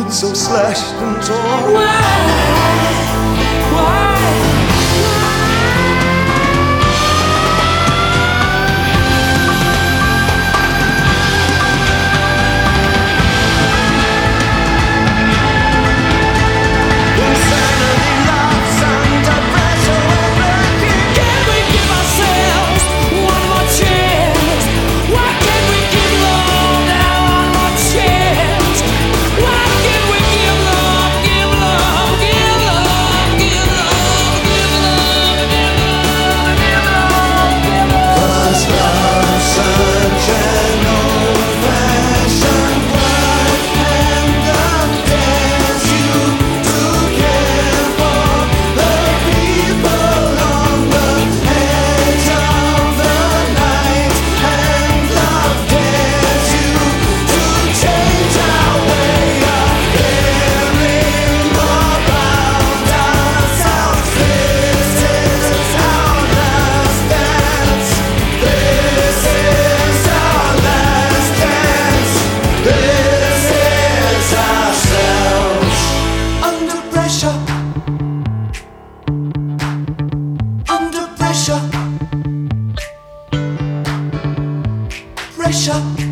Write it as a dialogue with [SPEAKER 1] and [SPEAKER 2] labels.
[SPEAKER 1] so slashed and torn.
[SPEAKER 2] Why?
[SPEAKER 1] Insanity laughs under pressure we're breaking.
[SPEAKER 2] Can we give ourselves one more chance? Why can't we give love now one more chance? Why can't we give love, give love, give love, give love, give love, give love, give love, give love?
[SPEAKER 1] 'Cause love's such an old-fashioned word, and love dares you to care for the people on the edge of the night, and love dares you to change our way of caring about ourselves. This is our last dance. This is our last dance. This is ourselves. Under pressure. Under pressure. Pressure.